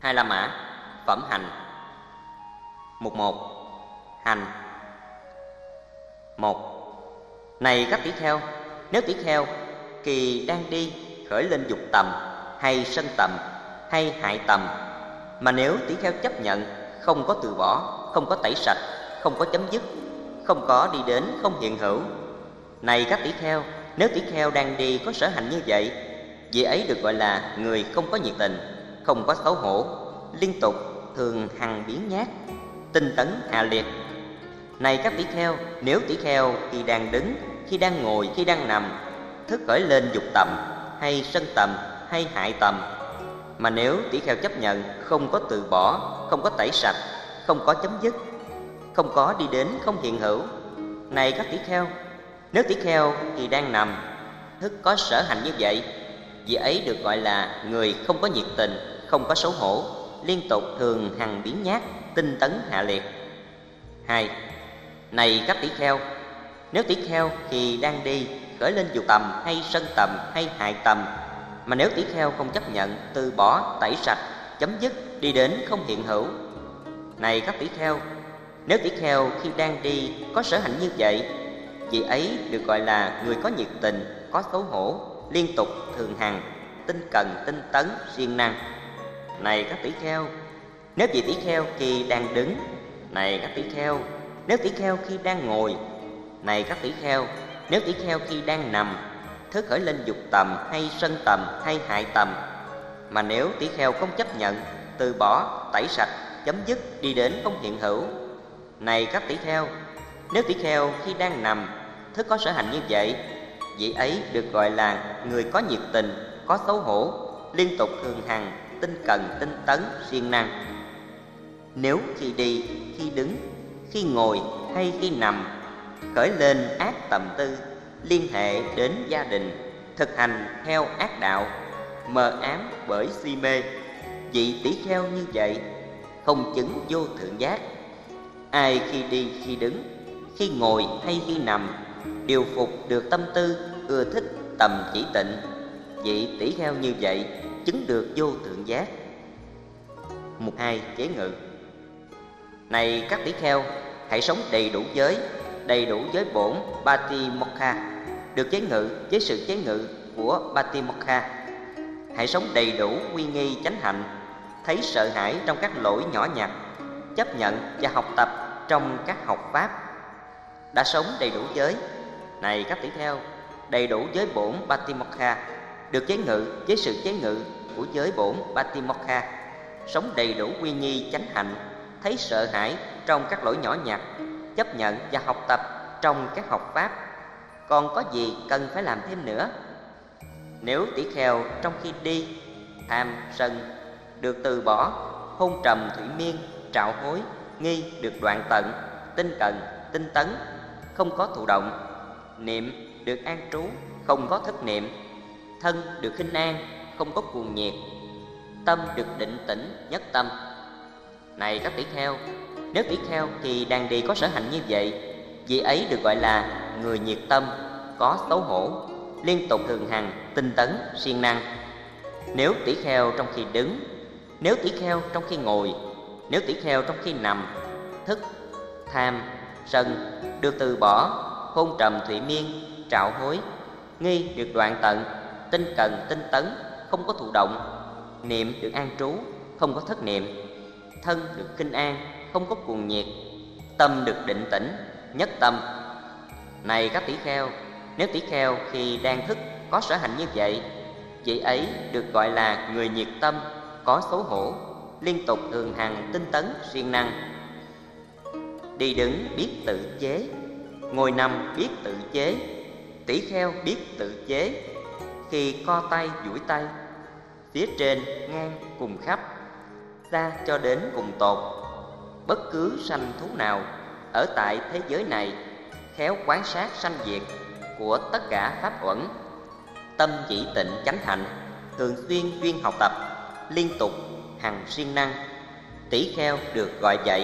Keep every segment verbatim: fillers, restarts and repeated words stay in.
Hai La Mã, phẩm hành. Mục một. Hành. Một. Này các tỷ kheo, nếu tỷ kheo kỳ đang đi khởi lên dục tầm hay sân tầm hay hại tầm, mà nếu tỷ kheo chấp nhận, không có từ bỏ, không có tẩy sạch, không có chấm dứt, không có đi đến, không hiện hữu. Này các tỷ kheo, nếu tỷ kheo đang đi có sở hành như vậy, vị ấy được gọi là người không có nhiệt tình, không có xấu hổ, liên tục, thường hằng biến nhát, tinh tấn hạ liệt. Này các tỷ kheo, nếu tỷ kheo khi đang đứng, khi đang ngồi, khi đang nằm, thức khởi lên dục tầm hay sân tầm hay hại tầm, mà nếu tỷ kheo chấp nhận, không có từ bỏ, không có tẩy sạch, không có chấm dứt, không có đi đến, không hiện hữu. Này các tỷ kheo, nếu tỷ kheo khi đang nằm, thức có sở hành như vậy, vị ấy được gọi là người không có nhiệt tình, không có xấu hổ, liên tục, thường hằng biến nhát, tinh tấn hạ liệt. Hai. Này các tỷ kheo, nếu tỷ kheo khi đang đi khởi lên dục tầm hay sân tầm hay hại tầm, mà nếu tỷ kheo không chấp nhận, từ bỏ, tẩy sạch, chấm dứt, đi đến, không hiện hữu. Này các tỷ kheo, nếu tỷ kheo khi đang đi có sở hành như vậy, vị ấy được gọi là người có nhiệt tình, có xấu hổ, liên tục, thường hằng, tinh cần, tinh tấn, siêng năng. Này các tỷ kheo, nếu vị tỷ kheo khi đang đứng, này các tỷ kheo, nếu tỷ kheo khi đang ngồi, này các tỷ kheo, nếu tỷ kheo khi đang nằm, thức khởi lên dục tầm hay sân tầm hay hại tầm, mà nếu tỷ kheo không chấp nhận, từ bỏ, tẩy sạch, chấm dứt, đi đến, không hiện hữu. Này các tỷ kheo, nếu tỷ kheo khi đang nằm, thức có sở hành như vậy, vị ấy được gọi là người có nhiệt tình, có xấu hổ, liên tục, thường hằng, tinh cần, tinh tấn, siêng năng. Nếu khi đi, khi đứng, khi ngồi hay khi nằm, khởi lên ác tầm tư, liên hệ đến gia đình, thực hành theo ác đạo, mờ ám bởi si mê, vị tỷ kheo như vậy không chứng vô thượng giác. Ai khi đi, khi đứng, khi ngồi hay khi nằm điều phục được tâm tư, ưa thích tầm chỉ tịnh, vị tỷ kheo như vậy chứng được vô thượng giác. Mục hai. Chế ngự. Này các tỷ kheo, hãy sống đầy đủ giới, đầy đủ giới bổn Patimokkha, được chế ngự với sự chế ngự của Patimokkha. Hãy sống đầy đủ uy nghi chánh hạnh, thấy sợ hãi trong các lỗi nhỏ nhặt, chấp nhận và học tập trong các học pháp. Đã sống đầy đủ giới. Này các tỷ kheo, đầy đủ giới bổn Patimokkha, được chế ngự với sự chế ngự của giới bổn Patimokkha, sống đầy đủ uy nghi chánh hạnh, thấy sợ hãi trong các lỗi nhỏ nhặt, chấp nhận và học tập trong các học pháp. Còn có gì cần phải làm thêm nữa? Nếu tỷ kheo trong khi đi, tham sân được từ bỏ, hôn trầm thủy miên, trạo hối, nghi được đoạn tận, tinh cần, tinh tấn, không có thụ động, niệm được an trú, không có thất niệm, thân được khinh an, không có cuồng nhiệt, tâm được định tĩnh, nhất tâm. Này các tỷ kheo, nếu tỷ kheo thì đang đi có sở hành như vậy, vị ấy được gọi là người nhiệt tâm, có xấu hổ, liên tục, thường hằng, tinh tấn, siêng năng. Nếu tỷ kheo trong khi đứng, nếu tỷ kheo trong khi ngồi, nếu tỷ kheo trong khi nằm, thức, tham, sân được từ bỏ, hôn trầm thủy miên, trạo hối, nghi được đoạn tận, tinh cần, tinh tấn, không có thụ động, niệm được an trú, không có thất niệm, thân được khinh an, không có cuồng nhiệt, tâm được định tĩnh, nhất tâm. Này các tỷ kheo, nếu tỷ kheo khi đang thức có sở hành như vậy, vị ấy được gọi là người nhiệt tâm, có xấu hổ, liên tục, thường hằng, tinh tấn, siêng năng. Đi đứng biết tự chế, ngồi nằm biết tự chế, tỷ kheo biết tự chế. Khi co tay duỗi tay, phía trên ngang cùng khắp, xa cho đến cùng tột, bất cứ sanh thú nào ở tại thế giới này khéo quán sát sanh diệt của tất cả pháp uẩn, tâm chỉ tịnh chánh hạnh, thường xuyên duyên học tập, liên tục hằng siêng năng, tỷ kheo được gọi vậy.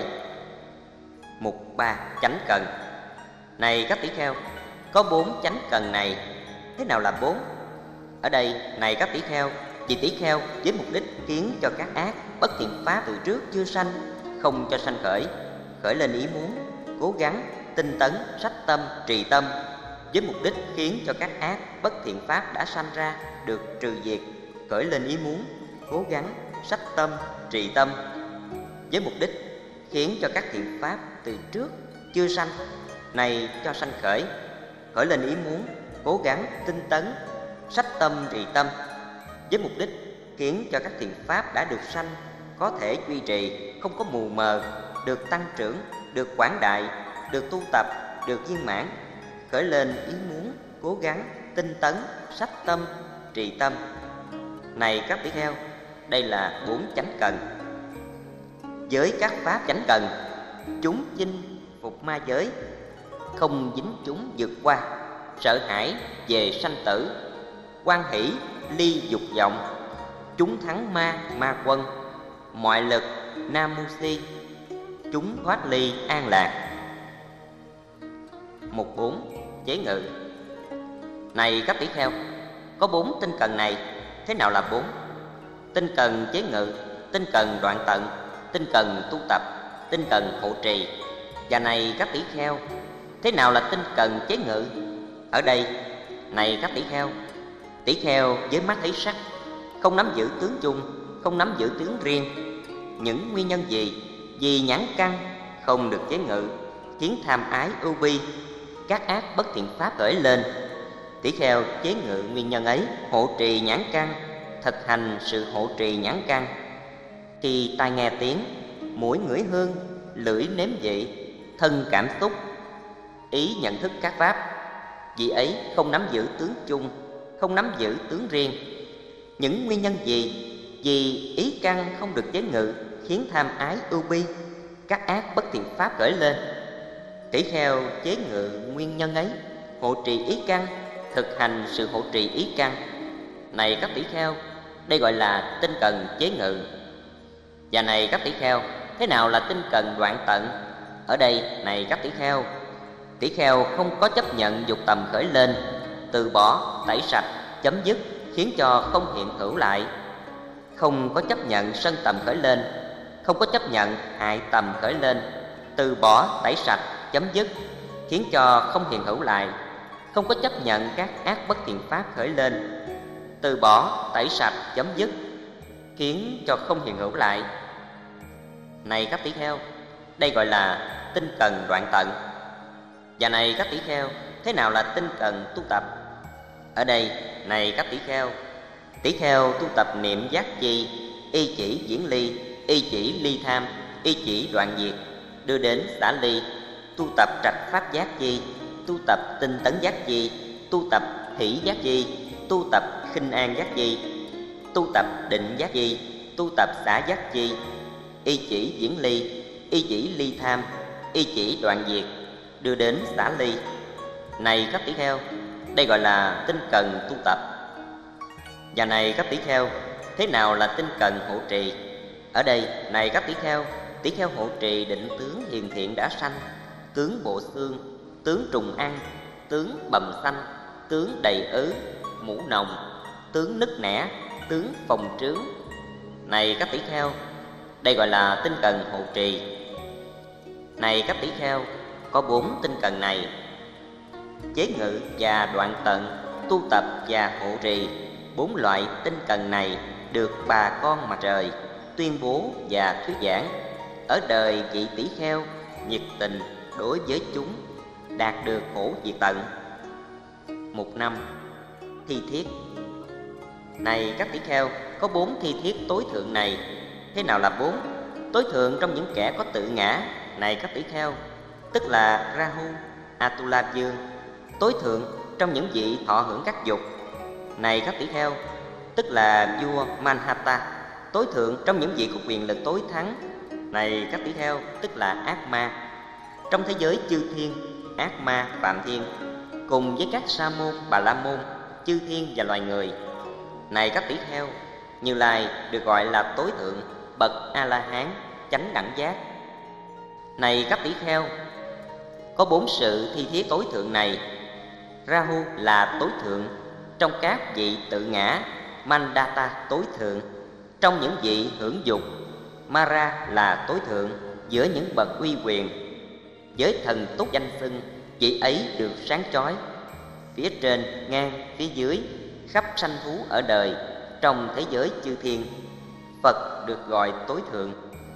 Mục ba. Chánh cần. Này các tỷ kheo, có bốn chánh cần này. Thế nào là bốn? Ở đây, này các tỷ kheo, vì tỷ kheo với mục đích khiến cho các ác bất thiện pháp từ trước chưa sanh, không cho sanh khởi, khởi lên ý muốn, cố gắng, tinh tấn, sách tâm, trì tâm, với mục đích khiến cho các ác bất thiện pháp đã sanh ra được trừ diệt, khởi lên ý muốn, cố gắng, sách tâm, trì tâm, với mục đích khiến cho các thiện pháp từ trước chưa sanh này cho sanh khởi, khởi lên ý muốn, cố gắng, tinh tấn, sách tâm, trì tâm, với mục đích khiến cho các thiện pháp đã được sanh có thể duy trì, không có mù mờ, được tăng trưởng, được quảng đại, được tu tập, được viên mãn, khởi lên ý muốn, cố gắng, tinh tấn, sách tâm, trì tâm. Này các tỷ kheo, đây là bốn chánh cần. Với các pháp chánh cần, chúng chinh phục ma giới, không dính chúng vượt qua, sợ hãi về sanh tử, hoan hỷ ly dục vọng, chúng thắng ma ma quân, mọi lực nam mu si, chúng thoát ly an lạc. Mục bốn. Chế ngự. Này các tỷ kheo, có bốn tinh cần này. Thế nào là bốn? Tinh cần chế ngự, tinh cần đoạn tận, tinh cần tu tập, tinh cần hộ trì. Và này các tỷ kheo, thế nào là tinh cần chế ngự? Ở đây, này các tỷ kheo, tỷ kheo với mắt thấy sắc, không nắm giữ tướng chung, không nắm giữ tướng riêng. Những nguyên nhân gì vì nhãn căn không được chế ngự, khiến tham ái ưu bi, các ác bất thiện pháp khởi lên? Tỷ kheo chế ngự nguyên nhân ấy, hộ trì nhãn căn, thực hành sự hộ trì nhãn căn. Khi tai nghe tiếng, mũi ngửi hương, lưỡi nếm vị, thân cảm xúc, ý nhận thức các pháp, vì ấy không nắm giữ tướng chung, không nắm giữ tướng riêng. Những nguyên nhân gì vì ý căn không được chế ngự, khiến tham ái ưu bi, các ác bất thiện pháp khởi lên? Tỷ kheo chế ngự nguyên nhân ấy, hộ trì ý căn, thực hành sự hộ trì ý căn. Này các tỷ kheo, đây gọi là tinh cần chế ngự. Và này các tỷ kheo, thế nào là tinh cần đoạn tận? Ở đây, này các tỷ kheo, tỷ kheo không có chấp nhận dục tầm khởi lên, từ bỏ, tẩy sạch, chấm dứt, khiến cho không hiện hữu lại. Không có chấp nhận sân tầm khởi lên, không có chấp nhận hại tầm khởi lên, từ bỏ, tẩy sạch, chấm dứt, khiến cho không hiện hữu lại. Không có chấp nhận các ác bất thiện pháp khởi lên, từ bỏ, tẩy sạch, chấm dứt, khiến cho không hiện hữu lại. Này các tỷ kheo, đây gọi là tinh cần đoạn tận. Và này các tỷ kheo, thế nào là tinh cần tu tập? Ở đây, này các tỷ kheo, tỷ kheo tu tập niệm giác chi, y chỉ diễn ly, y chỉ ly tham, y chỉ đoạn diệt, đưa đến xả ly. Tu tập trạch pháp giác chi, tu tập tinh tấn giác chi, tu tập hỷ giác chi, tu tập khinh an giác chi, tu tập định giác chi, tu tập xả giác chi, y chỉ diễn ly, y chỉ ly tham, y chỉ đoạn diệt, đưa đến xả ly. Này các tỷ kheo, đây gọi là tinh cần tu tập. Và này các tỷ kheo, thế nào là tinh cần hộ trì? Ở đây, này các tỷ kheo, tỷ kheo hộ trì định tướng hiền thiện đã sanh, tướng bộ xương, tướng trùng ăn, tướng bầm xanh, tướng đầy ứ, mũ nồng, tướng nứt nẻ, tướng phồng trướng. Này các tỷ kheo, đây gọi là tinh cần hộ trì. Này các tỷ kheo, có bốn tinh cần này: chế ngự và đoạn tận, tu tập và hộ trì. Bốn loại tinh cần này được bà con mặt trời tuyên bố và thuyết giảng. Ở đời vị tỷ kheo nhiệt tình đối với chúng, đạt được khổ diệt tận. Mục năm. Thi thiết. Này các tỷ kheo, có bốn thi thiết tối thượng này. Thế nào là bốn? Tối thượng trong những kẻ có tự ngã, này các tỷ kheo, tức là Rahu, Atula Dương. Tối thượng trong những vị thọ hưởng các dục, này các tỷ kheo, tức là vua Manhata. Tối thượng trong những vị có quyền lực tối thắng, này các tỷ kheo, tức là ác ma. Trong thế giới chư thiên, ác ma, phạm thiên, cùng với các sa môn, bà la môn, chư thiên và loài người, này các tỷ kheo, Như Lai được gọi là tối thượng, bậc A La Hán, chánh đẳng giác. Này các tỷ kheo, có bốn sự thi thiết tối thượng này. Rahu là tối thượng trong các vị tự ngã, Mandata tối thượng trong những vị hưởng dục, Mara là tối thượng giữa những bậc uy quyền. Với thần túc danh xưng, vị ấy được sáng chói. Phía trên, ngang, phía dưới, khắp sanh thú ở đời, trong thế giới chư thiên, Phật được gọi tối thượng.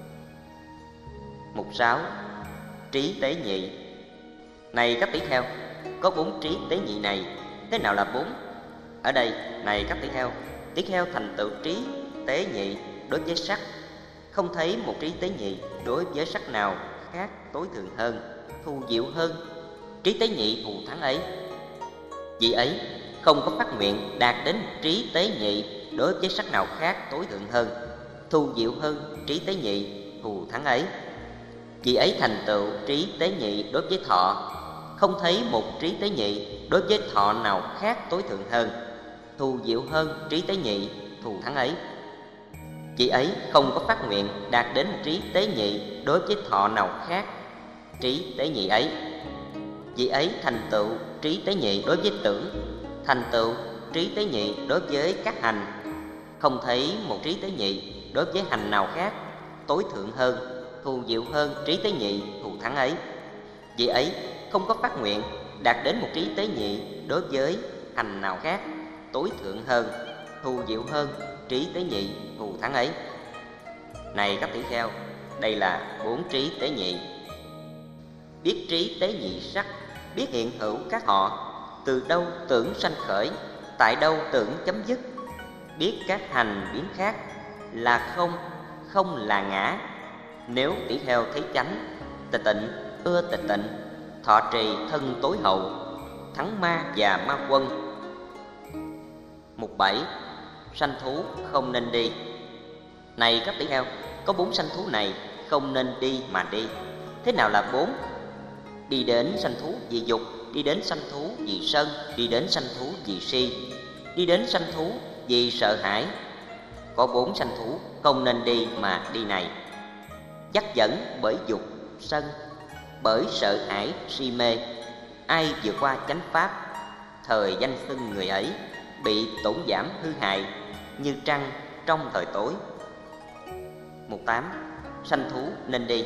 Mục sáu. Trí tế nhị. Này các tỷ kheo, có bốn trí tế nhị này. Thế nào là bốn? Ở đây, này các tỷ kheo, tỷ kheo thành tựu trí tế nhị đối với sắc, không thấy một trí tế nhị đối với sắc nào khác tối thượng hơn, thù diệu hơn. Trí tế nhị thù thắng ấy. Vị ấy không có phát nguyện đạt đến trí tế nhị đối với sắc nào khác tối thượng hơn, thù diệu hơn trí tế nhị thù thắng ấy. Vị ấy thành tựu trí tế nhị đối với thọ, không thấy một trí tế nhị đối với thọ nào khác tối thượng hơn, thù diệu hơn trí tế nhị thù thắng ấy. Vị ấy không có phát nguyện đạt đến trí tế nhị đối với thọ nào khác trí tế nhị ấy. Vị ấy thành tựu trí tế nhị đối với tưởng, thành tựu trí tế nhị đối với các hành, không thấy một trí tế nhị đối với hành nào khác tối thượng hơn, thù diệu hơn trí tế nhị thù thắng ấy. Vị ấy không có phát nguyện đạt đến một trí tế nhị đối với hành nào khác tối thượng hơn, thù diệu hơn trí tế nhị thù thắng ấy. Này các tỷ kheo, đây là bốn trí tế nhị. Biết trí tế nhị sắc, biết hiện hữu các họ, từ đâu tưởng sanh khởi, tại đâu tưởng chấm dứt. Biết các hành biến khác, là không, không là ngã. Nếu tỷ kheo thấy chánh, tịch tịnh, ưa tịch tịnh, thọ trì thân tối hậu, thắng ma và ma quân. Mục bảy. Sanh thú không nên đi. Này các tỷ kheo, có bốn sanh thú này không nên đi mà đi. Thế nào là bốn? Đi đến sanh thú vì dục, đi đến sanh thú vì sân, đi đến sanh thú vì si, đi đến sanh thú vì sợ hãi. Có bốn sanh thú không nên đi mà đi này: dắt dẫn bởi dục, sân, bởi sợ hãi, si mê. Ai vượt qua chánh pháp, thời danh xưng người ấy bị tổn giảm hư hại như trăng trong thời tối. Mục tám. Sanh thú nên đi.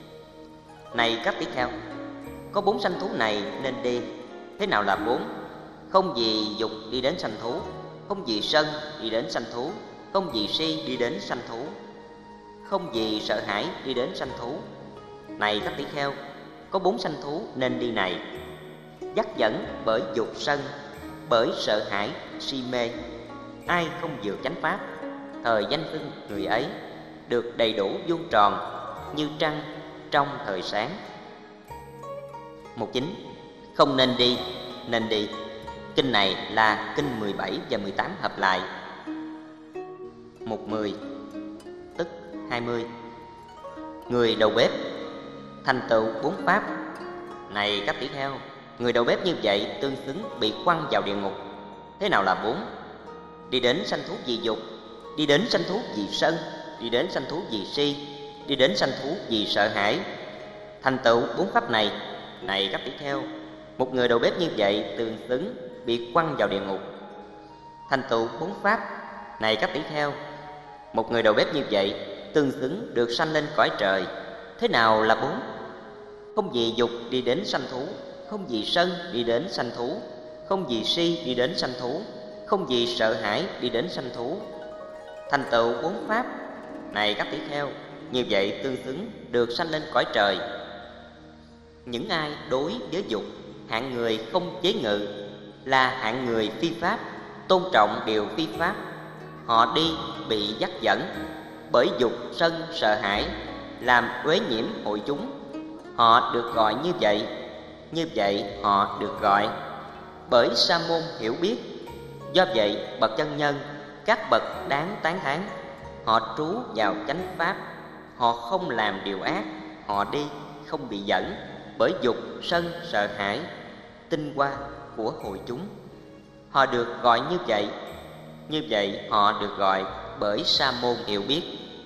Này các tỷ kheo, có bốn sanh thú này nên đi. Thế nào là bốn? Không vì dục đi đến sanh thú, không vì sân đi đến sanh thú, không vì si đi đến sanh thú, không vì sợ hãi đi đến sanh thú. Này các tỷ kheo, có bốn sanh thú nên đi này: dắt dẫn bởi dục sân, bởi sợ hãi si mê. Ai không vượt chánh pháp, thời danh xưng người ấy được đầy đủ vuông tròn như trăng trong thời sáng. Mục chín. Không nên đi, nên đi. Kinh này là kinh mười bảy và mười tám hợp lại. Mục mười, tức hai mươi. Người đầu bếp thành tựu bốn pháp. Này các tỷ kheo, người đầu bếp như vậy tương xứng bị quăng vào địa ngục. Thế nào là bốn? Đi đến sanh thú vì dục, đi đến sanh thú vì sân, đi đến sanh thú vì si, đi đến sanh thú vì sợ hãi. Thành tựu bốn pháp này. Này các tỷ kheo, một người đầu bếp như vậy tương xứng bị quăng vào địa ngục. Thành tựu bốn pháp. Này các tỷ kheo, một người đầu bếp như vậy tương xứng được sanh lên cõi trời. Thế nào là bốn? Không vì dục đi đến sanh thú, không vì sân đi đến sanh thú, không vì si đi đến sanh thú, không vì sợ hãi đi đến sanh thú. Thành tựu bốn pháp. Này các tỷ kheo, như vậy tương xứng được sanh lên cõi trời. Những ai đối với dục, hạng người không chế ngự, là hạng người phi pháp, tôn trọng điều phi pháp. Họ đi bị dắt dẫn bởi dục, sân, sợ hãi, làm uế nhiễm hội chúng. Họ được gọi như vậy. Như vậy họ được gọi bởi sa môn hiểu biết. Do vậy bậc chân nhân, các bậc đáng tán thán, họ trú vào chánh pháp. Họ không làm điều ác. Họ đi không bị dẫn bởi dục, sân, sợ hãi, tinh hoa của hội chúng. Họ được gọi như vậy. Như vậy họ được gọi bởi sa môn hiểu biết.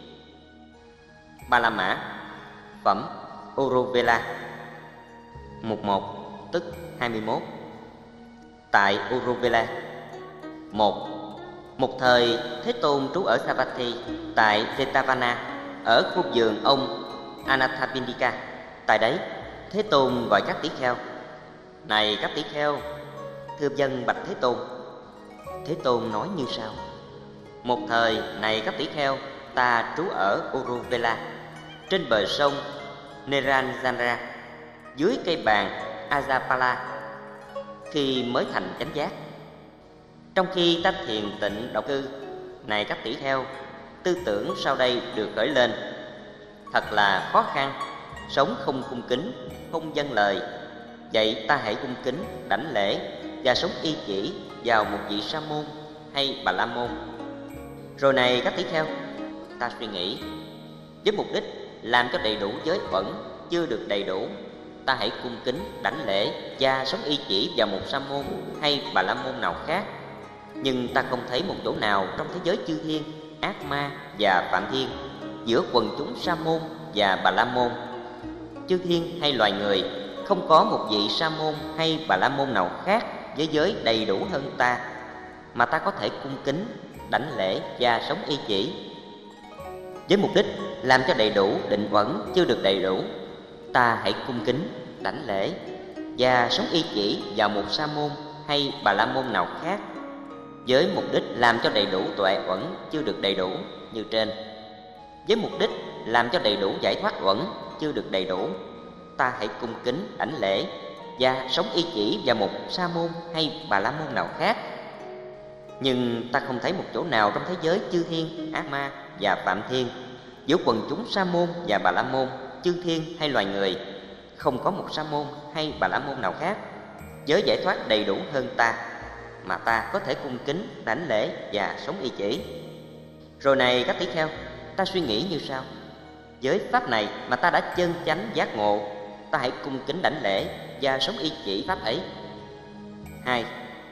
Ba La Mã, phẩm Uruvela. Mục một, tức hai mươi mốt. Tại Uruvela. Một. Một thời Thế Tôn trú ở Savatthi tại Jetavana. ở khu vườn ông Anathapindika. Tại đấy, Thế Tôn gọi các tỷ kheo: "Này các tỷ kheo, thưa vâng bạch Thế Tôn." Thế Tôn nói như sau: "Một thời, này các tỷ kheo, ta trú ở Uruvela, trên bờ sông Neranjara, dưới cây bàn Ajapala, khi mới thành chánh giác. Trong khi ta thiền tịnh độc cư, này các tỷ kheo, tư tưởng sau đây được khởi lên: thật là khó khăn, sống không cung kính, không vâng lời. Vậy ta hãy cung kính, đảnh lễ và sống y chỉ vào một vị sa môn hay bà la môn. Rồi này các tỷ kheo, ta suy nghĩ, với mục đích làm cho đầy đủ giới uẩn chưa được đầy đủ, ta hãy cung kính, đảnh lễ và sống y chỉ vào một sa môn hay bà la môn nào khác. Nhưng ta không thấy một chỗ nào trong thế giới chư thiên, ác ma và phạm thiên, giữa quần chúng sa môn và bà la môn, chư thiên hay loài người, không có một vị sa môn hay bà la môn nào khác với giới đầy đủ hơn ta, mà ta có thể cung kính, đảnh lễ và sống y chỉ. Với mục đích làm cho đầy đủ định uẩn chưa được đầy đủ, ta hãy cung kính, đảnh lễ và sống y chỉ vào một sa môn hay bà la môn nào khác. Với mục đích làm cho đầy đủ tuệ uẩn chưa được đầy đủ như trên. Với mục đích làm cho đầy đủ giải thoát uẩn chưa được đầy đủ, ta hãy cung kính, đảnh lễ và sống y chỉ vào một sa môn hay bà la môn nào khác. Nhưng ta không thấy một chỗ nào trong thế giới chư thiên, ác ma và phạm thiên, giữa quần chúng sa môn và bà la môn, chư thiên hay loài người, không có một sa môn hay bà la môn nào khác giới giải thoát đầy đủ hơn ta, mà ta có thể cung kính, đảnh lễ và sống y chỉ. Rồi này các tỷ kheo, ta suy nghĩ như sau: với pháp này mà ta đã chân chánh giác ngộ, ta hãy cung kính, đảnh lễ và sống y chỉ pháp ấy. Hai.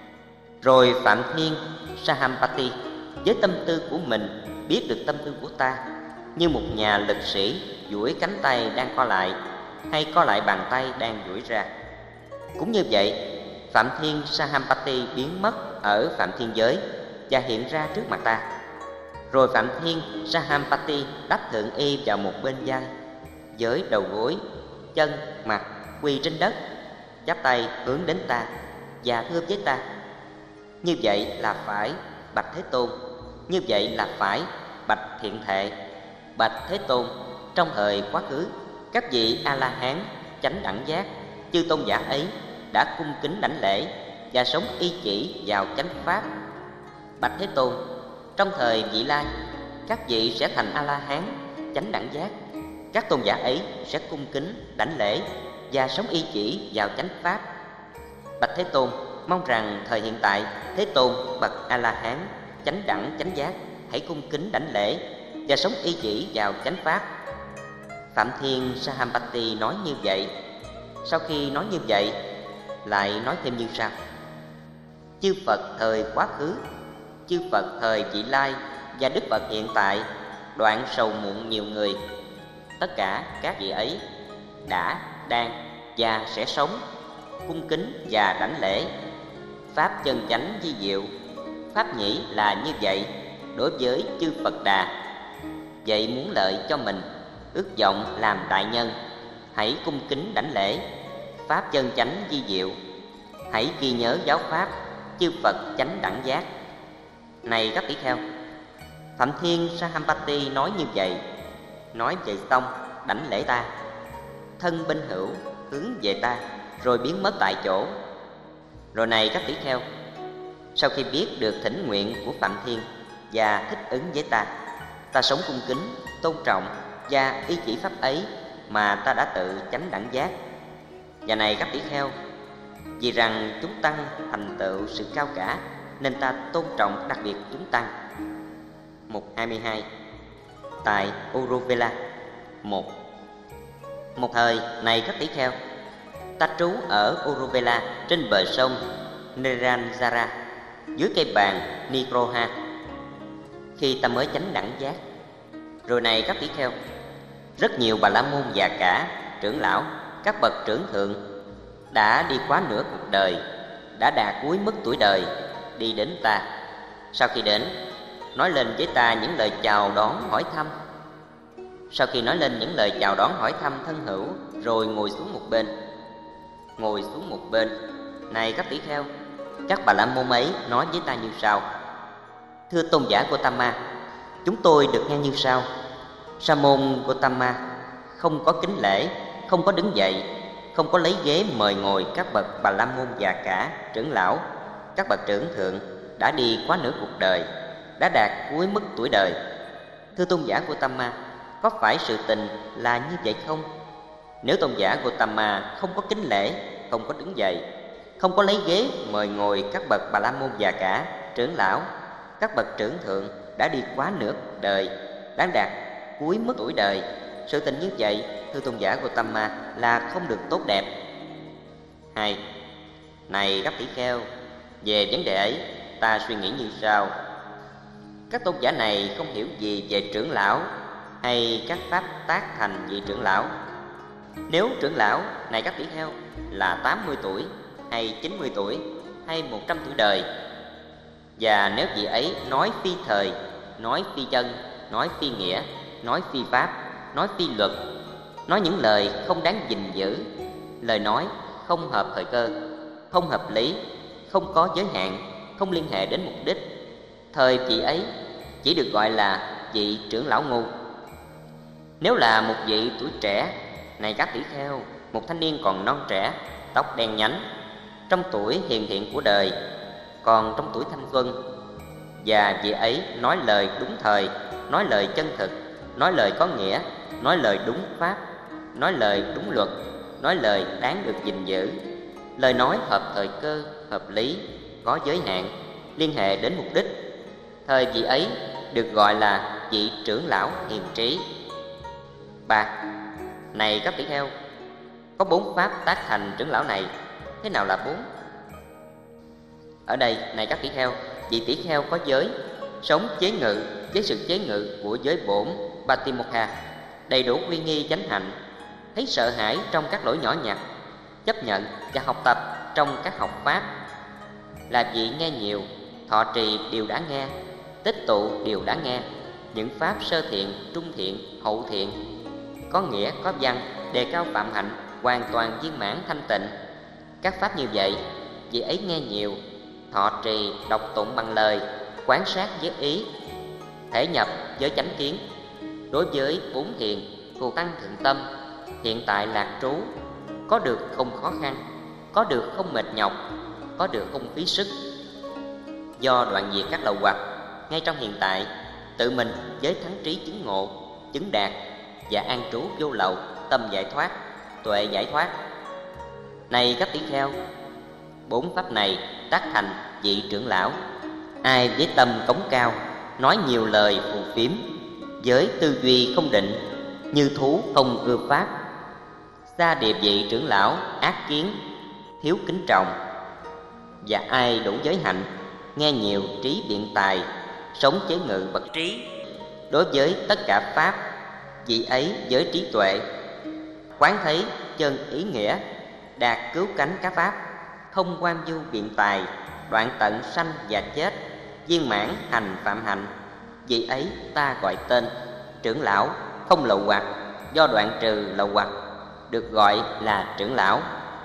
Rồi Phạm Thiên Sahampati với tâm tư của mình biết được tâm tư của ta, như một nhà lực sĩ duỗi cánh tay đang co lại, hay co lại bàn tay đang duỗi ra. Cũng như vậy, Phạm Thiên Sahampati biến mất ở Phạm Thiên giới và hiện ra trước mặt ta. Rồi Phạm Thiên Sahampati đắp thượng y vào một bên vai, với đầu gối, chân, mặt quỳ trên đất, chắp tay hướng đến ta và thưa với ta: như vậy là phải, bạch Thế Tôn. Như vậy là phải, bạch Thiện Thệ. Bạch Thế Tôn, trong thời quá khứ, các vị A-la-hán, chánh đẳng giác, chư tôn giả ấy đã cung kính, đảnh lễ và sống y chỉ vào chánh pháp. Bạch Thế Tôn, trong thời vị lai, các vị sẽ thành A-la-hán, chánh đẳng giác. Các tôn giả ấy sẽ cung kính, đảnh lễ và sống y chỉ vào chánh pháp. Bạch Thế Tôn, mong rằng thời hiện tại, Thế Tôn bậc A-la-hán, chánh đẳng chánh giác hãy cung kính, đảnh lễ và sống y chỉ vào chánh pháp. Phạm Thiên Sahampati nói như vậy. Sau khi nói như vậy, lại nói thêm như sau: chư Phật thời quá khứ, chư Phật thời vị lai và Đức Phật hiện tại đoạn sầu muộn nhiều người. Tất cả các vị ấy đã, đang và sẽ sống cung kính và đảnh lễ pháp chân chánh vi diệu. Pháp nhĩ là như vậy đối với chư Phật Đà. Vậy muốn lợi cho mình, ước vọng làm đại nhân, hãy cung kính đảnh lễ pháp chân chánh vi diệu. Hãy ghi nhớ giáo pháp chư Phật chánh đẳng giác. Này các tỷ kheo, Phạm Thiên Sahampati nói như vậy. Nói vậy xong, đảnh lễ ta, thân bên hữu hướng về ta, rồi biến mất tại chỗ. Rồi này các tỷ kheo, sau khi biết được thỉnh nguyện của Phạm Thiên và thích ứng với ta, ta sống cung kính, tôn trọng và y chỉ pháp ấy mà ta đã tự chánh đẳng giác. Và này các tỷ kheo, vì rằng chúng tăng thành tựu sự cao cả, nên ta tôn trọng đặc biệt chúng tăng. Mục hai mươi hai. Tại Uruvela. Một. Một thời, này các tỷ kheo, ta trú ở Uruvela trên bờ sông Neranjara, dưới cây bàn Nigroha, khi ta mới chánh đẳng giác. Rồi này các tỷ kheo, rất nhiều bà la môn già cả, trưởng lão, các bậc trưởng thượng đã đi quá nửa cuộc đời, đã đà cuối mức tuổi đời, đi đến ta. Sau khi đến, nói lên với ta những lời chào đón hỏi thăm. Sau khi nói lên những lời chào đón hỏi thăm thân hữu, rồi ngồi xuống một bên. Ngồi xuống một bên. Này các tỷ kheo, các Bà La Môn ấy nói với ta như sau: Thưa tôn giả Gotama, chúng tôi được nghe như sau: Sa môn Gotama không có kính lễ, không có đứng dậy, không có lấy ghế mời ngồi các bậc Bà La Môn già cả, trưởng lão, các bậc trưởng thượng đã đi quá nửa cuộc đời, đã đạt cuối mức tuổi đời. Thưa tôn giả Gotama, có phải sự tình là như vậy không? Nếu tôn giả Gotama không có kính lễ, không có đứng dậy, không có lấy ghế mời ngồi các bậc Bà La Môn già cả, trưởng lão, các bậc trưởng thượng đã đi quá nửa cuộc đời, đã đạt cuối mức tuổi đời, sự tình như vậy, thưa tôn giả Gotama, là không được tốt đẹp. Hai. Này các tỷ kheo, về vấn đề ấy, ta suy nghĩ như sau: các tôn giả này không hiểu gì về trưởng lão hay các pháp tác thành vị trưởng lão. Nếu trưởng lão, này các tỷ kheo, là tám mươi tuổi hay chín mươi tuổi hay một trăm tuổi đời, và nếu vị ấy nói phi thời, nói phi chân, nói phi nghĩa, nói phi pháp, nói phi luật, nói những lời không đáng gìn giữ, lời nói không hợp thời cơ, không hợp lý, không có giới hạn, không liên hệ đến mục đích, thời vị ấy chỉ được gọi là vị trưởng lão ngu. Nếu là một vị tuổi trẻ, này các tỷ kheo, một thanh niên còn non trẻ, tóc đen nhánh, trong tuổi hiền thiện của đời, còn trong tuổi thanh xuân, và vị ấy nói lời đúng thời, nói lời chân thực, nói lời có nghĩa, nói lời đúng pháp, nói lời đúng luật, nói lời đáng được gìn giữ, lời nói hợp thời cơ, hợp lý, có giới hạn, liên hệ đến mục đích, thời vị ấy được gọi là vị trưởng lão hiền trí. Ba. Này các tỷ kheo, có bốn pháp tác thành trưởng lão này. Thế nào là bốn? Ở đây, này các tỷ kheo, vị tỷ kheo có giới, sống chế ngự với sự chế ngự của giới bổn Patimokkha, đầy đủ uy nghi chánh hạnh, thấy sợ hãi trong các lỗi nhỏ nhặt, chấp nhận và học tập trong các học pháp, là vị nghe nhiều, thọ trì điều đã nghe, tích tụ điều đã nghe, những pháp sơ thiện, trung thiện, hậu thiện, có nghĩa có văn, đề cao phạm hạnh, hoàn toàn viên mãn thanh tịnh. Các pháp như vậy, vị ấy nghe nhiều, thọ trì, đọc tụng bằng lời, quán sát với ý, thể nhập với chánh kiến. Đối với bốn thiền, phù tăng thượng tâm, hiện tại lạc trú, có được không khó khăn, có được không mệt nhọc, có được không phí sức. Do đoạn diệt các lậu hoặc ngay trong hiện tại, tự mình với thắng trí chứng ngộ, chứng đạt và an trú vô lậu, tâm giải thoát, tuệ giải thoát. Này các tỷ kheo, bốn pháp này tác thành vị trưởng lão. Ai với tâm cống cao, nói nhiều lời phù phiếm, với tư duy không định, như thú không ưa pháp, xa địa vị trưởng lão, ác kiến, thiếu kính trọng. Và ai đủ giới hạnh, nghe nhiều trí biện tài, sống chế ngự bậc trí, đối với tất cả pháp, vị ấy với trí tuệ, quán thấy chân ý nghĩa, đạt cứu cánh các pháp, không quan du biện tài, đoạn tận sanh và chết, viên mãn hành phạm hạnh. Vị ấy ta gọi tên trưởng lão không lậu hoặc, do đoạn trừ lậu hoặc, được gọi là trưởng lão.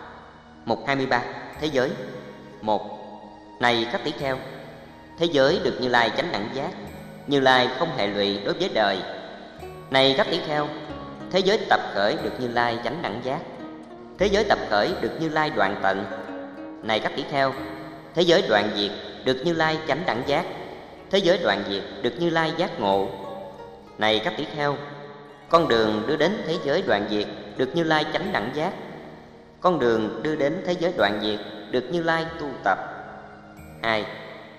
Mục hai mươi ba. Thế giới. Một. Này các tỷ kheo, thế giới được Như Lai chánh đẳng giác. Như Lai không hệ lụy đối với đời. Này các tỷ kheo, thế giới tập khởi được Như Lai chánh đẳng giác. Thế giới tập khởi được Như Lai đoạn tận. Này các tỷ kheo, thế giới đoạn diệt được Như Lai chánh đẳng giác. Thế giới đoạn diệt được Như Lai giác ngộ. Này các tỷ kheo, con đường đưa đến thế giới đoạn diệt được Như Lai chánh đẳng giác. Con đường đưa đến thế giới đoạn diệt được Như Lai tu tập. Hai.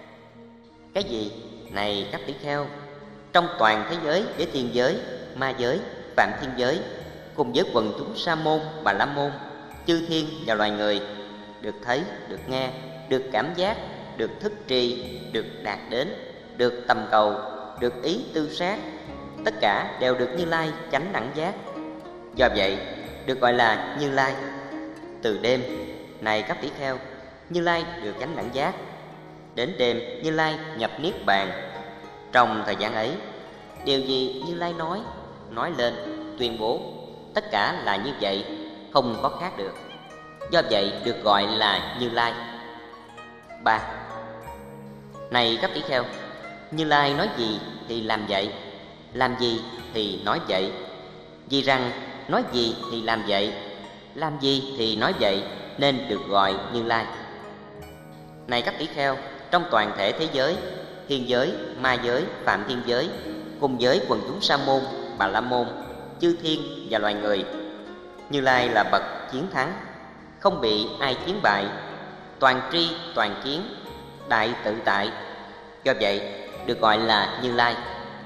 Cái gì? Này các tỷ kheo, trong toàn thế giới với thiên giới, ma giới, phạm thiên giới, cùng với quần chúng sa môn, bà la môn, chư thiên và loài người, được thấy, được nghe, được cảm giác, được thức trì, được đạt đến, được tầm cầu, được ý tư sát, tất cả đều được Như Lai chánh đẳng giác. Do vậy được gọi là Như Lai. Từ đêm, này các tỷ kheo, Như Lai được chánh đẳng giác. Đến đêm, Như Lai nhập niết bàn. Trong thời gian ấy, điều gì Như Lai nói, nói lên, tuyên bố tất cả là như vậy, không có khác được. Do vậy được gọi là Như Lai. Ba. Này các tỷ kheo, Như Lai nói gì thì làm vậy, làm gì thì nói vậy. Vì rằng nói gì thì làm vậy, làm gì thì nói vậy, nên được gọi Như Lai. Này các tỷ kheo, trong toàn thể thế giới, thiên giới, ma giới, phạm thiên giới, cùng với quần chúng sa môn, bà la môn, chư thiên và loài người, Như Lai là bậc chiến thắng, không bị ai chiến bại, toàn tri toàn kiến, đại tự tại. Do vậy được gọi là Như Lai.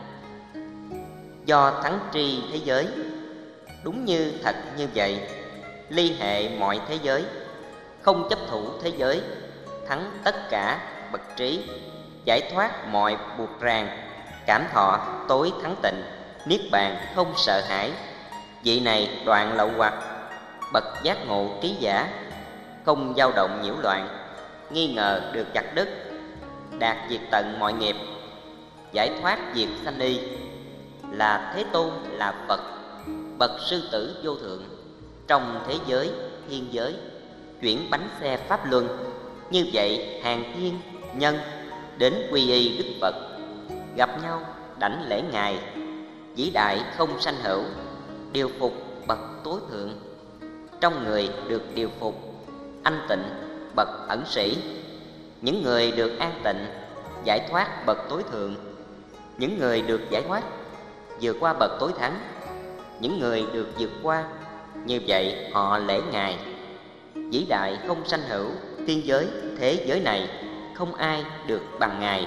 Do thắng tri thế giới, đúng như thật như vậy, ly hệ mọi thế giới, không chấp thủ thế giới, thắng tất cả bậc trí, giải thoát mọi buộc ràng, cảm thọ tối thắng tịnh, niết bàn không sợ hãi. Vị này đoạn lậu hoặc, bậc giác ngộ trí giả, không dao động nhiễu loạn, nghi ngờ được chặt đứt, đạt diệt tận mọi nghiệp, giải thoát diệt sanh y, là Thế Tôn, là Phật, bậc sư tử vô thượng, trong thế giới thiên giới, chuyển bánh xe pháp luân. Như vậy hàng thiên nhân đến quy y Đức Phật, gặp nhau đảnh lễ Ngài, vĩ đại không sanh hữu, điều phục bậc tối thượng. Trong người được điều phục, anh tịnh bậc ẩn sĩ. Những người được an tịnh, giải thoát bậc tối thượng. Những người được giải thoát, vượt qua bậc tối thắng. Những người được vượt qua, như vậy họ lễ Ngài. Vĩ đại không sanh hữu, thiên giới, thế giới này không ai được bằng Ngài.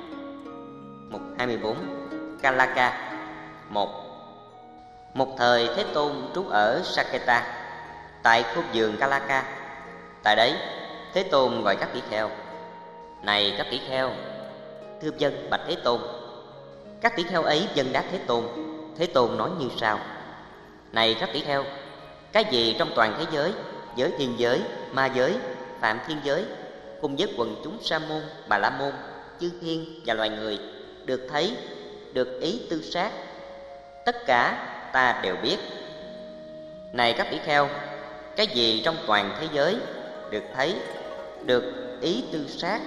Mục hai mươi bốn. Kalaka. Một. Một thời Thế Tôn trú ở Saketa, tại khu vườn Kalaka. Tại đấy Thế Tôn gọi các tỷ kheo: Này các tỷ kheo, thưa vâng bạch Thế Tôn. Các tỷ kheo ấy vâng đáp Thế Tôn. Thế Tôn nói như sau: Này các tỷ kheo, cái gì trong toàn thế giới, giới thiên giới, ma giới, phạm thiên giới, cùng với quần chúng sa môn, bà la môn, chư thiên và loài người, được thấy, được ý tư sát, tất cả ta đều biết. Này các tỷ kheo, cái gì trong toàn thế giới được thấy, được ý tư sát,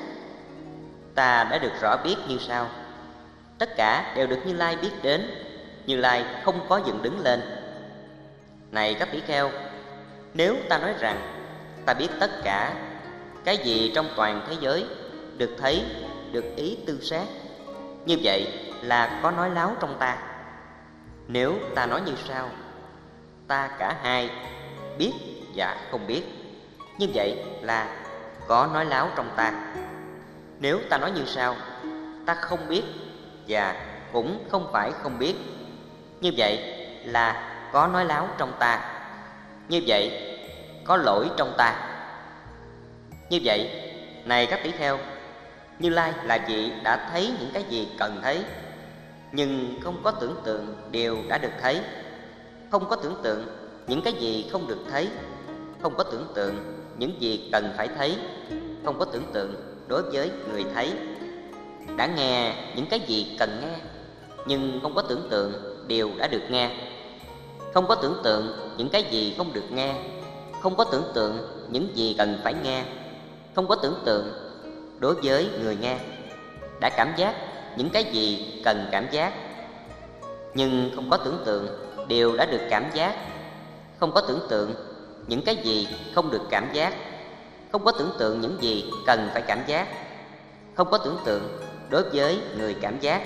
ta đã được rõ biết như sau. Tất cả đều được Như Lai biết đến. Như Lai không có dựng đứng lên. Này các tỷ kheo, nếu ta nói rằng ta biết tất cả, cái gì trong toàn thế giới được thấy, được ý tư sát, như vậy là có nói láo trong ta. Nếu ta nói như sau: ta cả hai biết và không biết, như vậy là có nói láo trong ta. Nếu ta nói như sau: ta không biết và cũng không phải không biết, như vậy là có nói láo trong ta. Như vậy có lỗi trong ta. Như vậy, này các tỷ kheo, Như Lai là vị đã thấy những cái gì cần thấy, nhưng không có tưởng tượng điều đã được thấy, không có tưởng tượng những cái gì không được thấy, không có tưởng tượng những gì cần phải thấy, không có tưởng tượng đối với người thấy. Đã nghe những cái gì cần nghe, nhưng không có tưởng tượng điều đã được nghe, không có tưởng tượng những cái gì không được nghe, không có tưởng tượng những gì cần phải nghe, không có tưởng tượng đối với người nghe. Đã cảm giác những cái gì cần cảm giác, nhưng không có tưởng tượng điều đã được cảm giác, không có tưởng tượng những cái gì không được cảm giác, không có tưởng tượng những gì cần phải cảm giác, không có tưởng tượng đối với người cảm giác.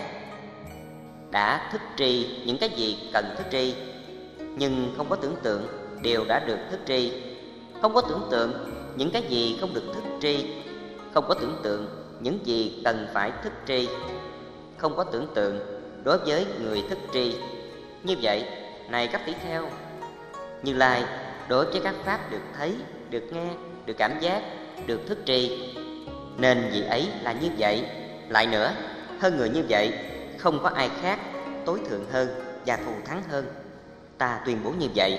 Đã thức tri những cái gì cần thức tri, nhưng không có tưởng tượng điều đã được thức tri, không có tưởng tượng những cái gì không được thức tri, không có tưởng tượng những gì cần phải thức tri, không có tưởng tượng đối với người thức tri. Như vậy, này các tỷ kheo, Như Lai đối với các pháp được thấy, được nghe, được cảm giác, được thức tri, nên vị ấy là như vậy. Lại nữa, hơn người như vậy không có ai khác tối thượng hơn và thù thắng hơn. Ta tuyên bố như vậy.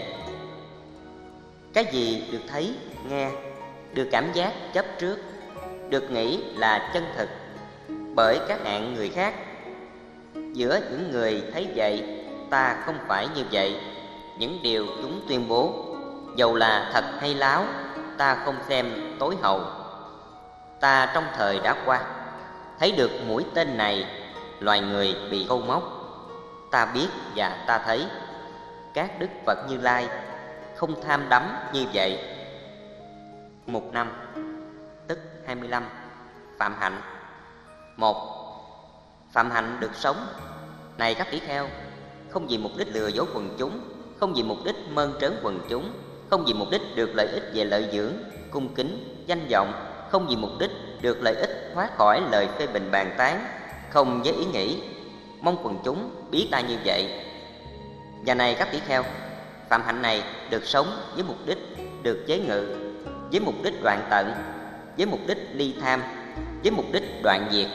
Cái gì được thấy, nghe, được cảm giác chấp trước, được nghĩ là chân thực bởi các hạng người khác. Giữa những người thấy vậy, ta không phải như vậy. Những điều chúng tuyên bố, dầu là thật hay láo, ta không xem tối hậu. Ta trong thời đã qua, thấy được mũi tên này, loài người bị câu móc. Ta biết và ta thấy, các đức Phật Như Lai không tham đắm như vậy. Mục năm, tức hai mươi lăm. Phạm hạnh. Một. Phạm hạnh được sống. Này các tỷ kheo, không vì mục đích lừa dối quần chúng, không vì mục đích mơn trớn quần chúng, không vì mục đích được lợi ích về lợi dưỡng, cung kính, danh vọng, không vì mục đích được lợi ích thoát khỏi lời phê bình bàn tán, không với ý nghĩ mong quần chúng biết ta như vậy. Và này các tỷ kheo, phạm hạnh này được sống với mục đích được chế ngự, với mục đích đoạn tận, với mục đích ly tham, với mục đích đoạn diệt.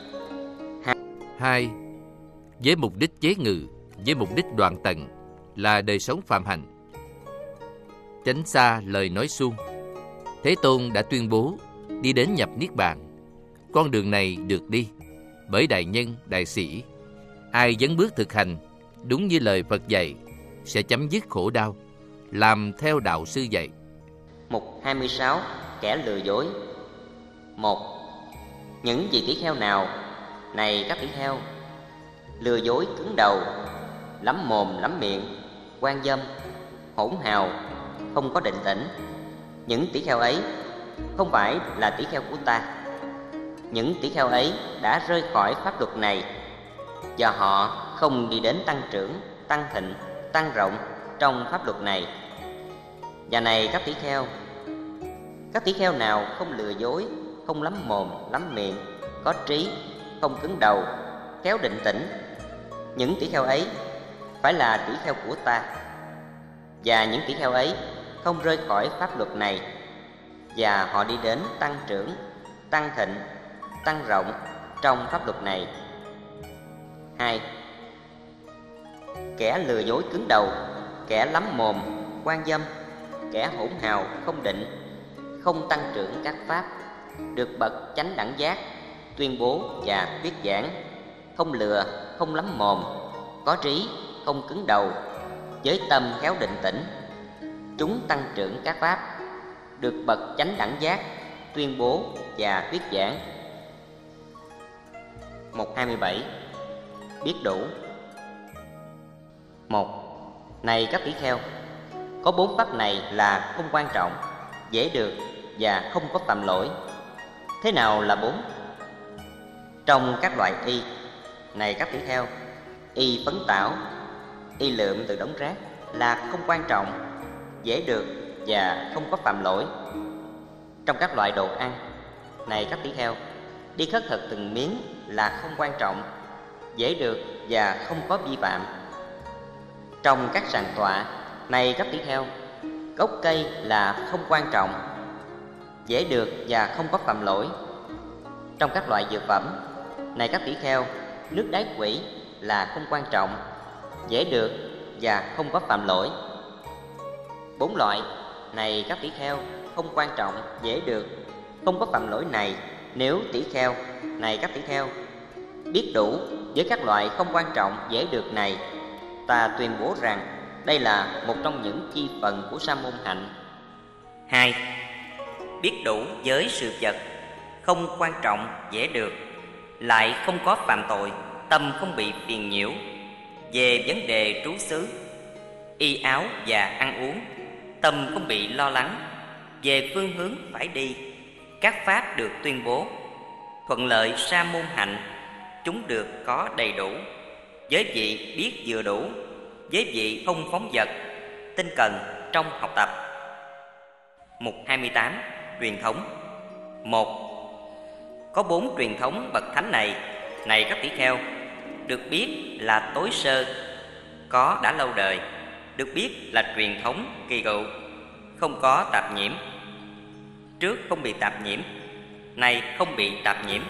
Hai. Với mục đích chế ngự, với mục đích đoạn tận là đời sống phạm hạnh. Tránh xa lời nói suông. Thế Tôn đã tuyên bố đi đến nhập niết bàn. Con đường này được đi bởi đại nhân, đại sĩ. Ai dấn bước thực hành đúng như lời Phật dạy sẽ chấm dứt khổ đau, làm theo đạo sư dạy. Mục hai mươi sáu. Kẻ lừa dối. Một. Những vị tỷ kheo nào, này các tỷ kheo, lừa dối cứng đầu, lắm mồm lắm miệng, quan dâm, hỗn hào, không có định tĩnh, những tỷ kheo ấy không phải là tỷ kheo của ta. Những tỷ kheo ấy đã rơi khỏi pháp luật này, và họ không đi đến tăng trưởng, tăng thịnh, tăng rộng trong pháp luật này. Và này các tỷ kheo, các tỷ kheo nào không lừa dối, không lắm mồm lắm miệng, có trí, không cứng đầu, khéo định tĩnh, những tỷ kheo ấy phải là tỷ kheo của ta. Và những tỷ kheo ấy không rơi khỏi pháp luật này, và họ đi đến tăng trưởng, tăng thịnh, tăng rộng trong pháp luật này. Hai. Kẻ lừa dối cứng đầu, kẻ lắm mồm, quan dâm, kẻ hỗn hào không định, không tăng trưởng các pháp, được bậc chánh đẳng giác tuyên bố và thuyết giảng, không lừa, không lắm mồm, có trí, không cứng đầu, với tâm khéo định tĩnh, chúng tăng trưởng các pháp, được bậc chánh đẳng giác tuyên bố và thuyết giảng. Mục hai mươi bảy. Biết đủ. Một. Này các tỷ kheo, có bốn pháp này là không quan trọng, dễ được và không có phạm lỗi. Thế nào là bốn? Trong các loại y, này các tỷ kheo, y phấn tảo, y lượm từ đống rác là không quan trọng, dễ được và không có phạm lỗi. Trong các loại đồ ăn, này các tỷ kheo, đi khất thực từng miếng là không quan trọng, dễ được và không có vi phạm. Trong các sàn tọa, này các tỷ kheo, gốc cây là không quan trọng, dễ được và không có phạm lỗi. Trong các loại dược phẩm, này các tỷ kheo, nước đáy quỷ là không quan trọng, dễ được và không có phạm lỗi. Bốn loại, này các tỷ kheo, không quan trọng, dễ được, không có phạm lỗi này, nếu tỷ kheo, này các tỷ kheo, biết đủ với các loại không quan trọng, dễ được này, ta tuyên bố rằng đây là một trong những chi phần của sa môn hạnh. Hai. Biết đủ với sự vật không quan trọng, dễ được, lại không có phạm tội, tâm không bị phiền nhiễu. Về vấn đề trú xứ, y áo và ăn uống, tâm không bị lo lắng. Về phương hướng phải đi, các pháp được tuyên bố, thuận lợi sa môn hạnh, chúng được có đầy đủ. Với vị biết vừa đủ, với vị không phóng dật, tinh cần trong học tập. Mục hai mươi tám. Truyền thống. Một. Có bốn truyền thống bậc thánh này, này các tỷ kheo, được biết là tối sơ, có đã lâu đời, được biết là truyền thống kỳ cựu, không có tạp nhiễm. Trước không bị tạp nhiễm, nay không bị tạp nhiễm,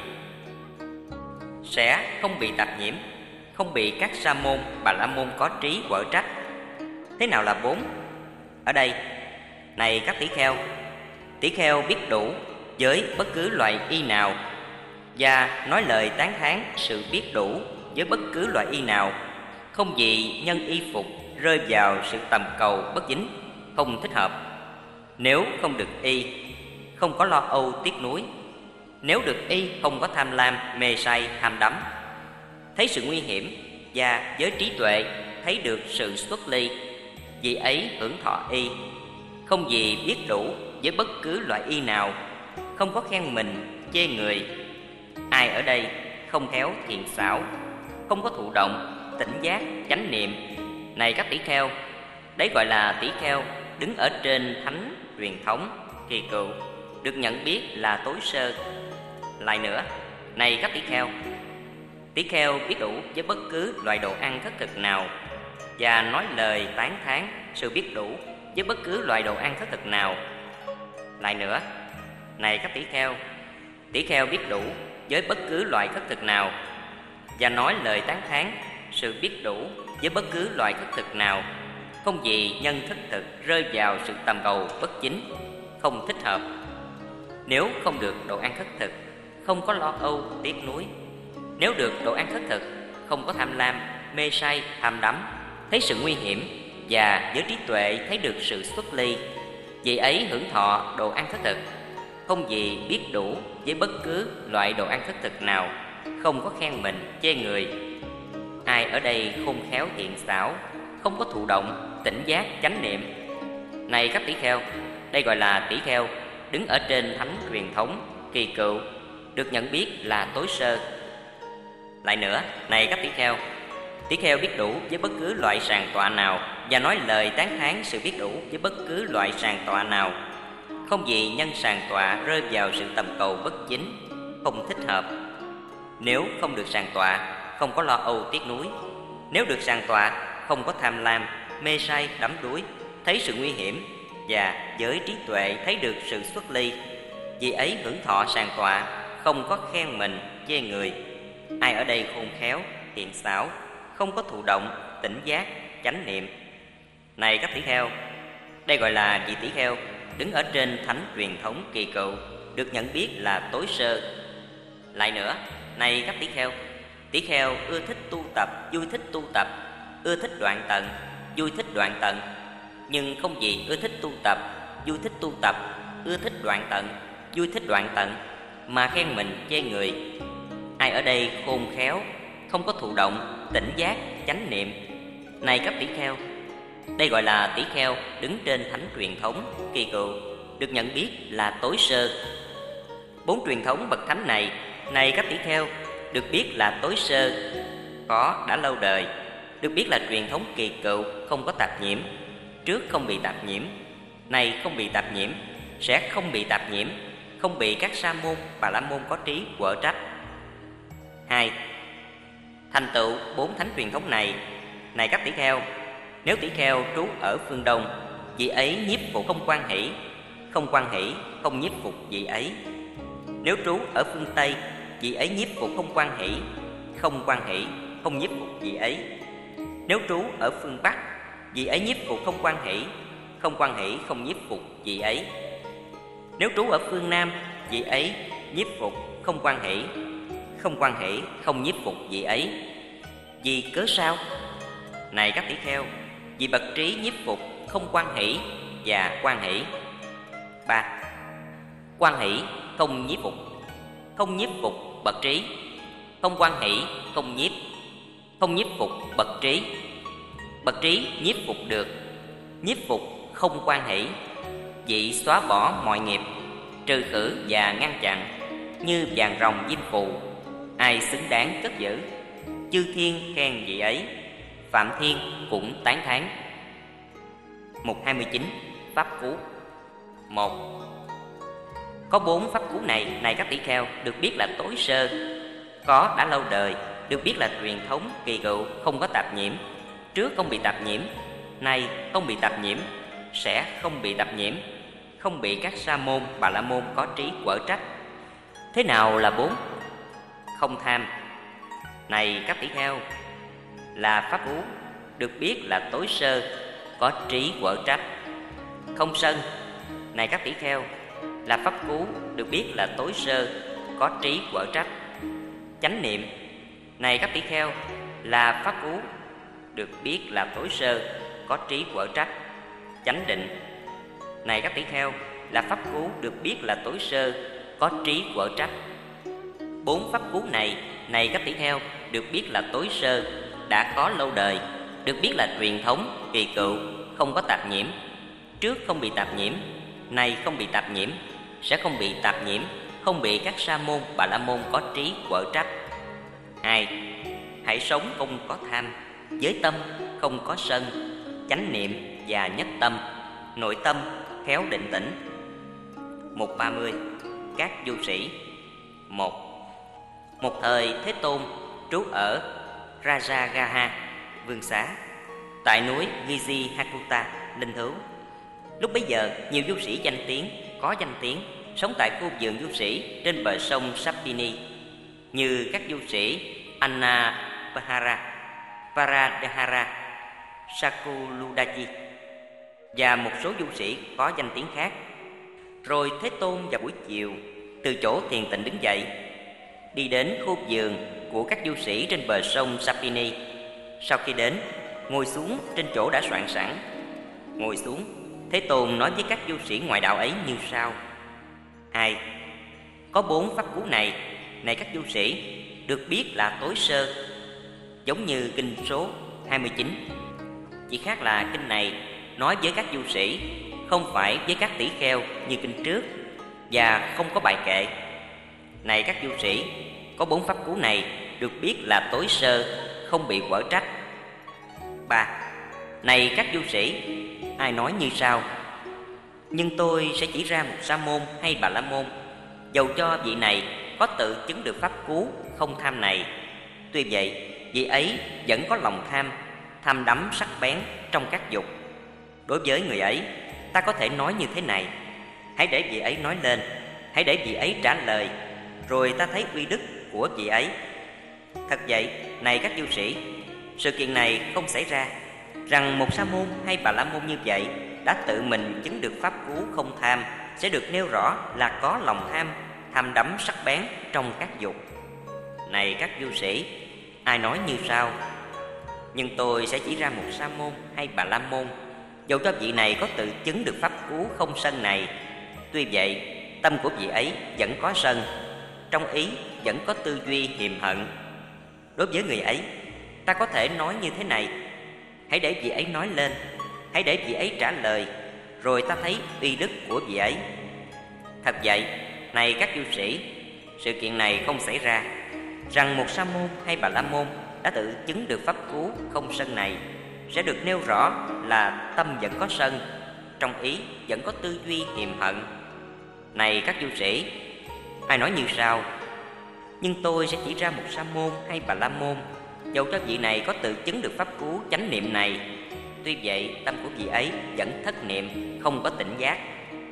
sẽ không bị tạp nhiễm, không bị các sa môn, bà la môn có trí quở trách. Thế nào là bốn? Ở đây, này các tỷ kheo, tỷ kheo biết đủ với bất cứ loại y nào, và nói lời tán thán sự biết đủ với bất cứ loại y nào, không vì nhân y phục rơi vào sự tầm cầu bất chính, không thích hợp. Nếu không được y, không có lo âu tiếc nuối. Nếu được y, không có tham lam, mê say, ham đắm. Thấy sự nguy hiểm và với trí tuệ thấy được sự xuất ly, vì ấy hưởng thọ y. Không vì biết đủ với bất cứ loại y nào, không có khen mình, chê người. Ai ở đây không khéo thiện xảo, không có thụ động, tỉnh giác, chánh niệm. Này các tỷ kheo, đấy gọi là tỷ kheo đứng ở trên thánh truyền thống kỳ cựu, được nhận biết là tối sơ. Lại nữa, này các tỷ kheo, tỷ kheo biết đủ với bất cứ loại đồ ăn thất thực nào và nói lời tán thán sự biết đủ với bất cứ loại đồ ăn thất thực nào. Lại nữa, này các tỷ kheo, tỷ kheo biết đủ với bất cứ loại thất thực nào và nói lời tán thán sự biết đủ với bất cứ loại thất thực nào, không vì nhân thất thực rơi vào sự tầm cầu bất chính, không thích hợp. Nếu không được đồ ăn thất thực, không có lo âu tiếc nuối. Nếu được đồ ăn thất thực, không có tham lam, mê say, tham đắm, thấy sự nguy hiểm và với trí tuệ thấy được sự xuất ly, vì ấy hưởng thọ đồ ăn thất thực. Không vì biết đủ với bất cứ loại đồ ăn thất thực nào, không có khen mình, chê người. Ai ở đây khôn khéo thiện xảo, không có thụ động, tỉnh giác, chánh niệm. Này các tỷ kheo, đây gọi là tỷ kheo đứng ở trên thánh truyền thống kỳ cựu, được nhận biết là tối sơ. Lại nữa, này các tỷ kheo, tỷ kheo biết đủ với bất cứ loại sàng tọa nào và nói lời tán thán sự biết đủ với bất cứ loại sàng tọa nào, không vì nhân sàng tọa rơi vào sự tầm cầu bất chính, không thích hợp. Nếu không được sàng tọa, không có lo âu tiếc nuối. Nếu được sàng tọa, không có tham lam, mê say, đắm đuối, thấy sự nguy hiểm và với trí tuệ thấy được sự xuất ly, vì ấy hưởng thọ sàng tọa, không có khen mình, chê người. Ai ở đây khôn khéo, thiện xảo, không có thụ động, tỉnh giác, chánh niệm. Này các tỷ kheo, đây gọi là vị tỷ kheo đứng ở trên thánh truyền thống kỳ cựu, được nhận biết là tối sơ. Lại nữa, này các tỷ kheo, tỷ kheo ưa thích tu tập, vui thích tu tập, ưa thích đoạn tận, vui thích đoạn tận. Nhưng không vì ưa thích tu tập, vui thích tu tập, ưa thích đoạn tận, vui thích đoạn tận mà khen mình, chê người. Ai ở đây khôn khéo, không có thụ động, tỉnh giác, chánh niệm. Này các tỷ kheo, đây gọi là tỷ kheo đứng trên thánh truyền thống kỳ cựu, được nhận biết là tối sơ. Bốn truyền thống bậc thánh này, này các tỷ kheo, được biết là tối sơ, có đã lâu đời, được biết là truyền thống kỳ cựu, không có tạp nhiễm. Trước không bị tạp nhiễm, nay không bị tạp nhiễm, sẽ không bị tạp nhiễm, không bị các sa môn, bà la môn có trí quở trách. Hai, thành tựu bốn thánh truyền thống này, này các tỷ kheo, nếu tỷ kheo trú ở phương Đông, vị ấy nhiếp phục không quan hỷ, không quan hỷ, không nhiếp phục vị ấy. Nếu trú ở phương Tây, vị ấy nhiếp phục không quan hỷ, không quan hỷ, không nhiếp phục vị ấy. Nếu trú ở phương Bắc, vị ấy nhiếp phục không quan hỷ, không quan hỷ, không nhiếp phục vị ấy. Nếu trú ở phương Nam, vị ấy nhiếp phục không quan hỷ, không quan hỷ, không nhiếp phục vị ấy. Vì cớ sao? Này các tỷ kheo, vì bậc trí nhiếp phục không quan hỷ và quan hỷ. Ba, quan hỷ không nhiếp phục, không nhiếp phục bậc trí, không quan hỷ, không nhiếp, không nhiếp phục bậc trí. Bậc trí nhiếp phục được, nhiếp phục không quan hỷ, vị xóa bỏ mọi nghiệp, trừ khử và ngăn chặn, như vàng rồng diêm phù. Ai xứng đáng cất giữ, chư thiên khen vị ấy, phạm thiên cũng tán thán. Mục hai mươi chín. Pháp cú. Một, có bốn pháp cú này, này các tỷ kheo, được biết là tối sơ, có đã lâu đời, được biết là truyền thống kỳ cựu, không có tạp nhiễm. Trước không bị tạp nhiễm, nay không bị tạp nhiễm, sẽ không bị tạp nhiễm, không bị các sa môn, bà la môn có trí quở trách. Thế nào là bốn? Không tham. Này các tỷ kheo, là pháp cú, được biết là tối sơ, có trí quở trách. Không sân. Này các tỷ kheo, là pháp cú, được biết là tối sơ, có trí quở trách. Chánh niệm. Này các tỷ kheo, là pháp cú, được biết là tối sơ, có trí quở trách. Chánh định. Này các tỷ kheo, là pháp cú được biết là tối sơ, có trí quở trách. Bốn pháp cú này, này các tỷ kheo, được biết là tối sơ, đã có lâu đời, được biết là truyền thống, kỳ cựu, không có tạp nhiễm. Trước không bị tạp nhiễm, nay không bị tạp nhiễm, sẽ không bị tạp nhiễm, không bị các sa môn, bà la môn có trí quở trách. Hai. Hãy sống không có tham, với tâm không có sân, chánh niệm và nhất tâm, nội tâm khéo định tĩnh. Mục ba mươi. Các du sĩ. Một. Một thời Thế Tôn trú ở Rajagaha, Vương Xá, tại núi Vizihakuta, Linh Thứu. Lúc bấy giờ, nhiều du sĩ danh tiếng, có danh tiếng, sống tại khu vườn du sĩ trên bờ sông Sapini, như các du sĩ Annapahara, Paradhara, Sakuludaji và một số du sĩ có danh tiếng khác. Rồi Thế Tôn vào buổi chiều từ chỗ thiền tịnh đứng dậy, đi đến khu vườn của các du sĩ trên bờ sông Sapini. Sau khi đến, ngồi xuống trên chỗ đã soạn sẵn. Ngồi xuống, Thế Tôn nói với các du sĩ ngoại đạo ấy như sau: Hai. Có bốn pháp cú này, này các du sĩ, được biết là tối sơ, giống như kinh số hai mươi chín. Chỉ khác là kinh này nói với các du sĩ, không phải với các tỷ kheo như kinh trước, và không có bài kệ. Này các du sĩ, có bốn pháp cú này được biết là tối sơ, không bị quở trách. Ba. Này các du sĩ, ai nói như sau: Nhưng tôi sẽ chỉ ra một sa môn hay bà la môn, dầu cho vị này có tự chứng được pháp cú không tham này, tuy vậy vị ấy vẫn có lòng tham, tham đắm sắc bén trong các dục. Đối với người ấy, ta có thể nói như thế này: Hãy để vị ấy nói lên, hãy để vị ấy trả lời, rồi ta thấy uy đức của vị ấy. Thật vậy, này các du sĩ, sự kiện này không xảy ra, rằng một sa môn hay bà la môn như vậy đã tự mình chứng được pháp cú không tham, sẽ được nêu rõ là có lòng tham, tham đắm sắc bén trong các dục. Này các du sĩ, ai nói như sau: Nhưng tôi sẽ chỉ ra một sa môn hay bà la môn, dầu cho vị này có tự chứng được pháp cú không sân này, tuy vậy tâm của vị ấy vẫn có sân, trong ý vẫn có tư duy hiềm hận. Đối với người ấy, ta có thể nói như thế này: Hãy để vị ấy nói lên, hãy để vị ấy trả lời, rồi ta thấy uy đức của vị ấy. Thật vậy, này các du sĩ, sự kiện này không xảy ra, rằng một sa môn hay bà la môn đã tự chứng được pháp cú không sân này, sẽ được nêu rõ là tâm vẫn có sân, trong ý vẫn có tư duy hiềm hận. Này các du sĩ, ai nói như sau: Nhưng tôi sẽ chỉ ra một sa môn hay bà la môn, dầu cho vị này có tự chứng được pháp cú chánh niệm này, tuy vậy tâm của vị ấy vẫn thất niệm, không có tỉnh giác.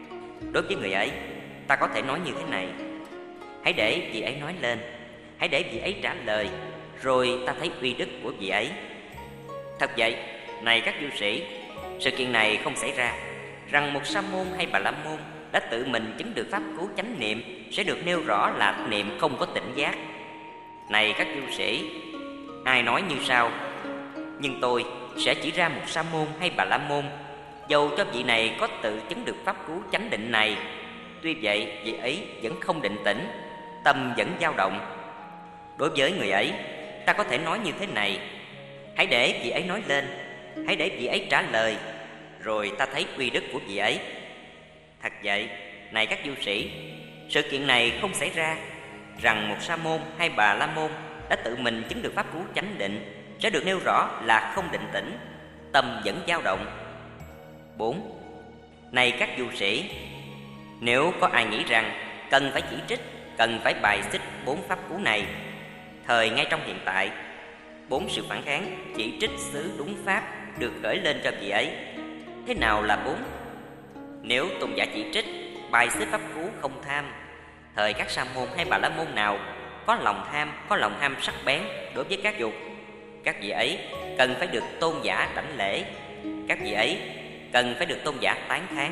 Đối với người ấy, ta có thể nói như thế này: Hãy để vị ấy nói lên, hãy để vị ấy trả lời, rồi ta thấy uy đức của vị ấy. Thật vậy, này các du sĩ, sự kiện này không xảy ra, rằng một sa môn hay bà la môn đã tự mình chứng được pháp cú chánh niệm, sẽ được nêu rõ là niệm không có tỉnh giác. Này các du sĩ, ai nói như sau: Nhưng tôi sẽ chỉ ra một sa môn hay bà la môn, dầu cho vị này có tự chứng được pháp cú chánh định này, tuy vậy vị ấy vẫn không định tĩnh, tâm vẫn dao động. Đối với người ấy, ta có thể nói như thế này: Hãy để vị ấy nói lên, hãy để vị ấy trả lời, rồi ta thấy uy đức của vị ấy. Thật vậy, này các du sĩ, sự kiện này không xảy ra, rằng một sa môn hay bà la môn đã tự mình chứng được pháp cú chánh định, sẽ được nêu rõ là không định tĩnh, tâm vẫn dao động. Bốn. Này các du sĩ, nếu có ai nghĩ rằng cần phải chỉ trích, cần phải bài xích bốn pháp cú này, thời ngay trong hiện tại, bốn sự phản kháng chỉ trích xứ đúng pháp được khởi lên cho vị ấy. Thế nào là bốn? Nếu tôn giả chỉ trích, bài xích pháp cú không tham, thời các sa môn hay bà la môn nào có lòng tham, có lòng ham sắc bén đối với các dục, các vị ấy cần phải được tôn giả đảnh lễ, các vị ấy cần phải được tôn giả tán thán.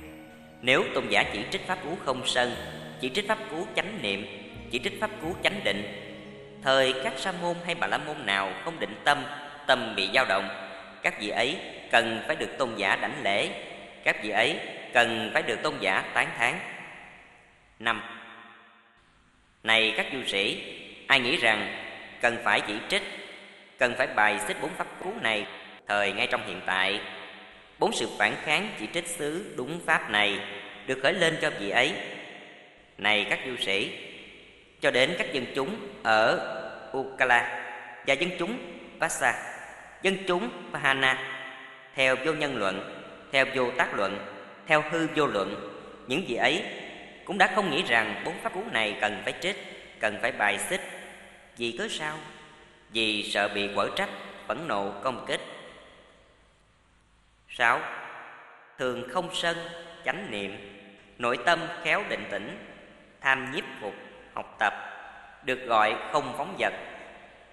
Nếu tôn giả chỉ trích pháp cú không sân, chỉ trích pháp cú chánh niệm, chỉ trích pháp cú chánh định, thời các sa môn hay bà la môn nào không định tâm, tâm bị dao động, các vị ấy cần phải được tôn giả đảnh lễ, các vị ấy cần phải được tôn giả tán thán. Năm. Này các du sĩ, ai nghĩ rằng cần phải chỉ trích, cần phải bài xích bốn pháp cú này thời ngay trong hiện tại, bốn sự phản kháng chỉ trích xứ đúng pháp này được khởi lên cho vị ấy. Này các du sĩ, cho đến các dân chúng ở Ukala và dân chúng Vasa, dân chúng Pahana, theo vô nhân luận, theo vô tác luận, theo hư vô luận, những vị ấy cũng đã không nghĩ rằng bốn pháp cú này cần phải trích, cần phải bài xích. Vì cớ sao? Vì sợ bị quở trách, phẫn nộ, công kích. Sáu. Thường không sân, chánh niệm, nội tâm khéo định tĩnh, tham nhiếp phục, học tập, được gọi không phóng dật,